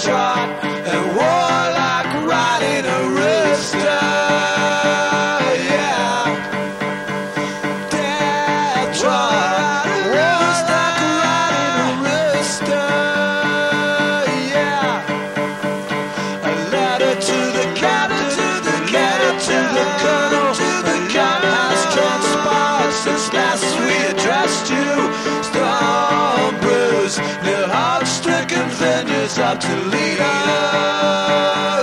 trot and war like riding a rooster. Yeah, death trot, war like riding a rooster. Yeah, a letter to the captain, letter to the colonel. The camp has transpired since last we addressed you. Storm bruised, the heart-stricken fingers of Toledo.